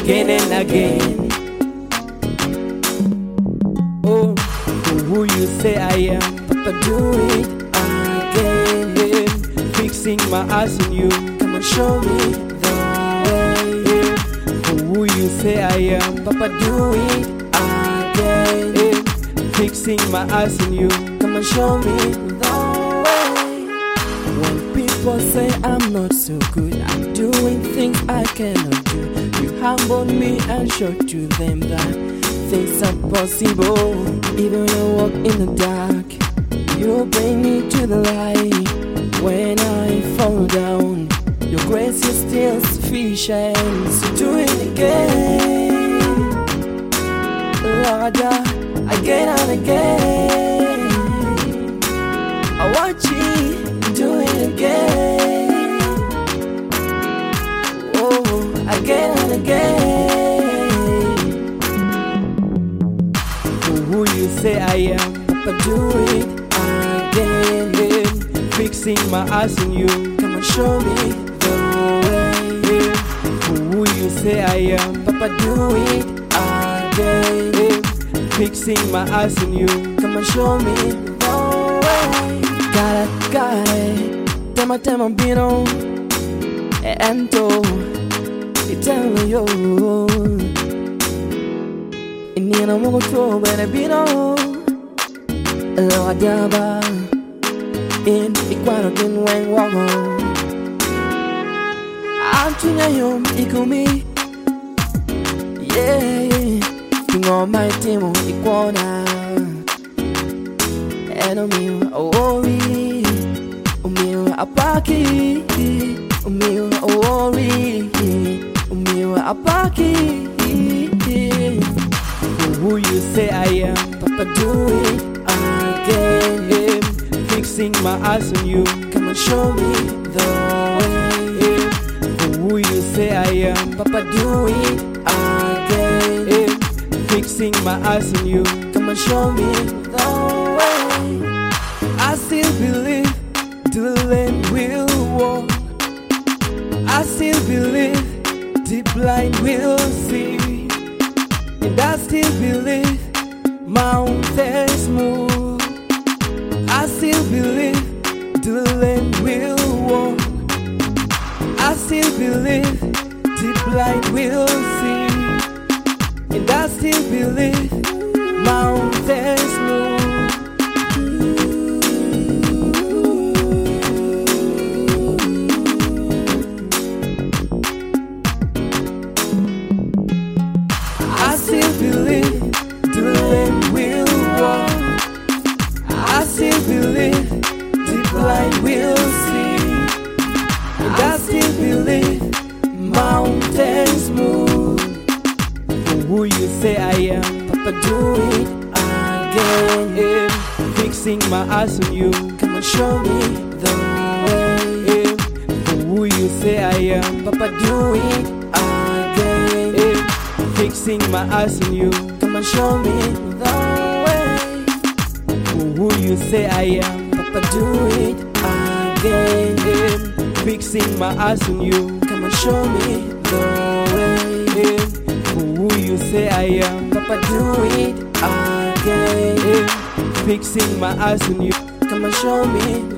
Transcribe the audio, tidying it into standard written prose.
again and again. Oh, who you say I am, Papa, do it again. Fixing my eyes on you, come and show me the way. Who you say I am, Papa, do it again. Fixing my eyes on you, come and show me the way. When people say I'm not so good, I'm doing things I cannot do, you humbled me and showed to them that things are possible. Even when I walk in the dark, you bring me to the light. When I fall down, your grace is still sufficient. So do it again, Lord, again and again. I want you to do it again. Oh, again and again. Who you say I am, Papa, do it again. Fixing my eyes on you, come and show me the way. Who you say I am, Papa, do it again. Fixing my eyes on you, come and show me the way. Got it, tema bino, ento, italo yo. Inina mo ko bene bino, lo adaba. In Iguano din wang wago Antunya yom ikumi Yeah Tungo my timo Iguana Eno miu aori Umiu apaki Umiu aori Umiu apaki Who you say I am, Papa, do it again. Fixing my eyes on you, come and show me the way. Who you say I am, Papa, do it again. Fixing my eyes on you, come and show me the way. I still believe the lame will walk. I still believe the blind will see. And I still believe mountains move. I still believe the lame will walk. I still believe the blind will see. And I still believe mountains move. I still believe the lame will walk. I still believe the blind will see. And I still believe mountains move. Who you say I am, Papa, do it again. Fixing my eyes on you, come and show me the way. Who you say I am, Papa, do it again. Fixing my eyes on you, come and show me the way. Who you say I am, Papa, do it again. Fixing my eyes on you, come and show me the way. Who you say I am, Papa, do it again. Fixing my eyes on you, come and show me